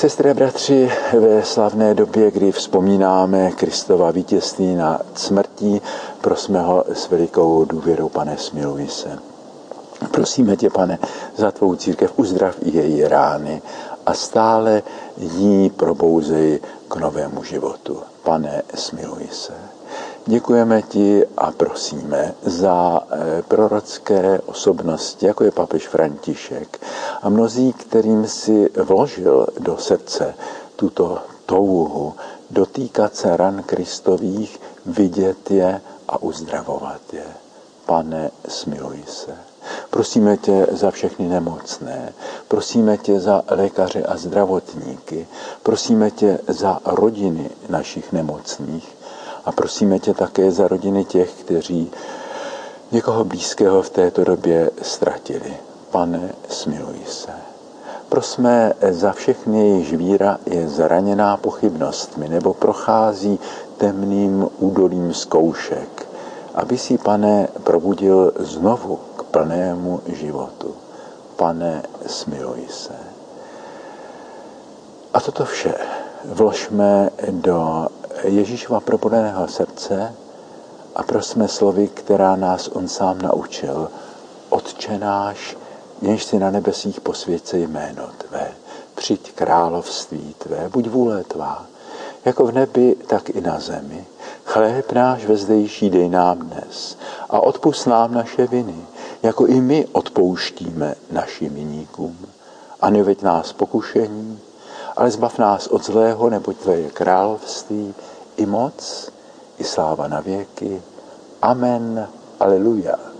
Sestry a bratři, ve slavné době, kdy vzpomínáme Kristova vítězství nad smrtí, prosme ho s velikou důvěrou: Pane, smiluj se. Prosíme tě, Pane, za tvou církev, uzdrav i její rány a stále jí probouzej k novému životu. Pane, smiluj se. Děkujeme ti a prosíme za prorocké osobnosti, jako je papež František a mnozí, kterým si vložil do srdce tuto touhu dotýkat se ran Kristových, vidět je a uzdravovat je. Pane, smiluj se. Prosíme tě za všechny nemocné, prosíme tě za lékaře a zdravotníky, prosíme tě za rodiny našich nemocných a prosíme tě také za rodiny těch, kteří někoho blízkého v této době ztratili. Pane, smiluj se. Prosme za všechny, jejichž víra je zraněná pochybnostmi nebo prochází temným údolím zkoušek, aby si, Pane, probudil znovu k plnému životu. Pane, smiluj se. A toto vše vložme do Ježíšova probodeného srdce a prosme slovy, která nás on sám naučil. Otče náš, jenž si na nebesích, posvěť se jméno tvé, přijď království tvé, buď vůle tvá, jako v nebi, tak i na zemi. Chléb náš vezdejší dej nám dnes a odpusť nám naše viny, jako i my odpouštíme našim viníkům. A neveď nás pokušení, ale zbav nás od zlého, neboť tvé je království, i moc, i sláva na věky. Amen. Aleluja.